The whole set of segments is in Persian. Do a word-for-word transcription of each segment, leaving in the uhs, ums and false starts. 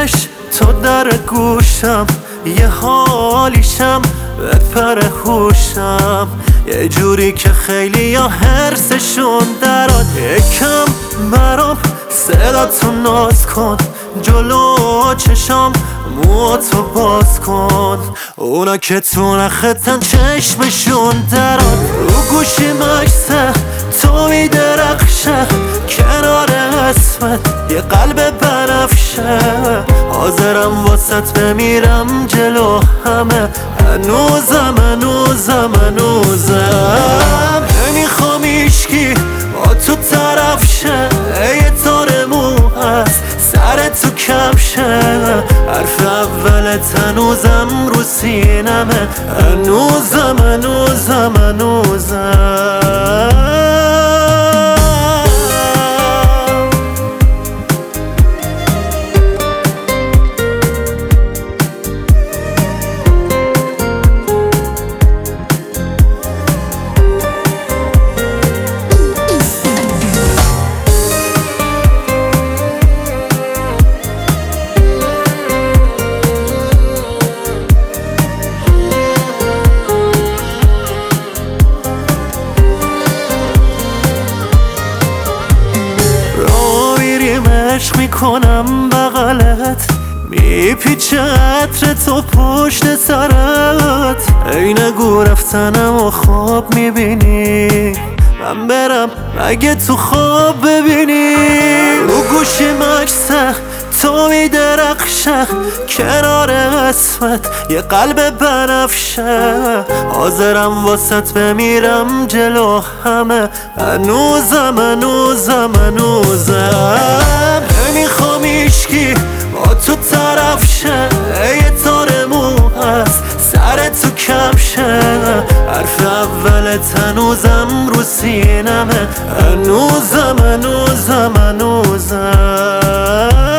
دلش تو در گوشم، یه حالیشم بپر هوشم، یه جوری که خیلی یا هرسشون دراد. یکم برام صداتو ناز کن، جلو چشام موهاتو باز کن، اونا که تو نختن چشمشون دراد. رو گوشی مکسه تو میدرخشه، کنار اسمت یه قلب بنفشه، حاضرم واسط بمیرم جلو همه، هنوزم هنوزم هنوزم نمیخوام ایشکی با تو طرف شه، یه تار مو هست سر تو کفشه، حرف اولت هنوزم رو سینمه، هنوزم هنوزم هنوزم عشق میکنم بغلت، میپیچه عطر تو پشت سرت، ای نگو رفتنم و خواب میبینی، من برم مگه تو خواب ببینی. رو گوشی مکسه تو میدرخشه، کنار اسمت یه قلب بنفشه، حاضرم واسط بمیرم جلو همه، هنوزم هنوزم هنوزم نمیخوام ایشکی با تو طرف شه، یه تار مو هست سر تو کفشه، حرف اولت هنوزم رو سینمه، هنوزم هنوزم هنوزم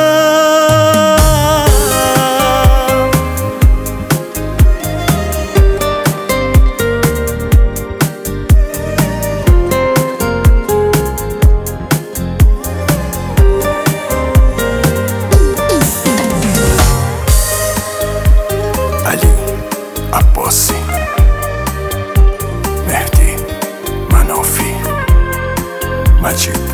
علی عباسی، مهدی منافی، مجید